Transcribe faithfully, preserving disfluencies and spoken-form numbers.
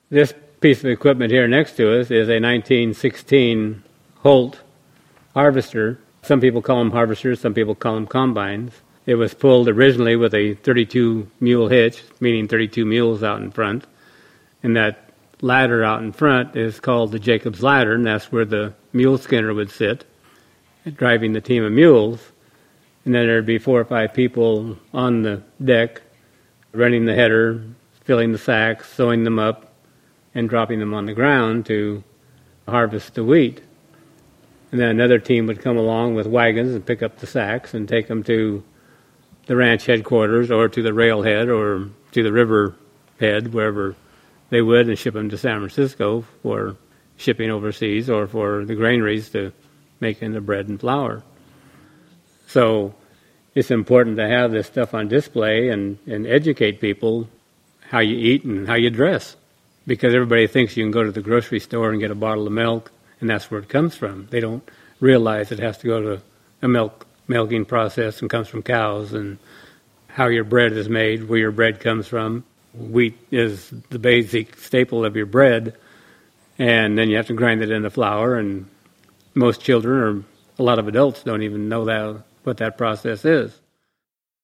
This piece of equipment here next to us is a nineteen sixteen Holt harvester. Some people call them harvesters, some people call them combines. It was pulled originally with a thirty-two mule hitch, meaning thirty-two mules out in front. And that ladder out in front is called the Jacob's Ladder, and that's where the mule skinner would sit, driving the team of mules. And then there'd be four or five people on the deck running the header, filling the sacks, sewing them up, and dropping them on the ground to harvest the wheat. And then another team would come along with wagons and pick up the sacks and take them to the ranch headquarters or to the railhead or to the river head, wherever they would, and ship them to San Francisco for shipping overseas or for the granaries to make into bread and flour. So it's important to have this stuff on display and, and educate people how you eat and how you dress, because everybody thinks you can go to the grocery store and get a bottle of milk and that's where it comes from. They don't realize it has to go to a milk milking process and comes from cows, and how your bread is made, where your bread comes from. Wheat is the basic staple of your bread, and then you have to grind it into flour, and most children or a lot of adults don't even know that what that process is.